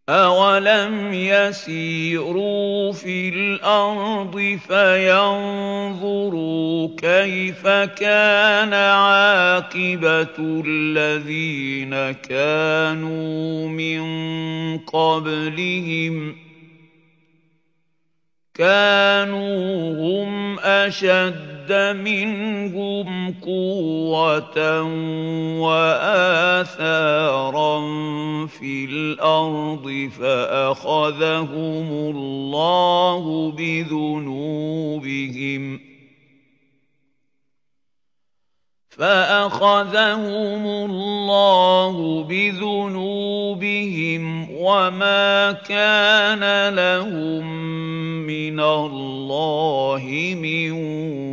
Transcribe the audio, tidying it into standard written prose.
أَوَلَمْ يَسِيرُوا فِي الْأَرْضِ فَيَنظُرُوا كَيْفَ كَانَ عَاقِبَةُ الَّذِينَ كَانُوا مِن قَبْلِهِمْ ۚ كَانُوا هُمْ أَشَدَّ مِنْهُمْ قُوَّةً وَآثَارًا فِي الْأَرْضِ فَأَخَذَهُمُ اللَّهُ بِذُنُوبِهِمْ وَمَا كَانَ لَهُم مِّنَ اللَّهِ مِن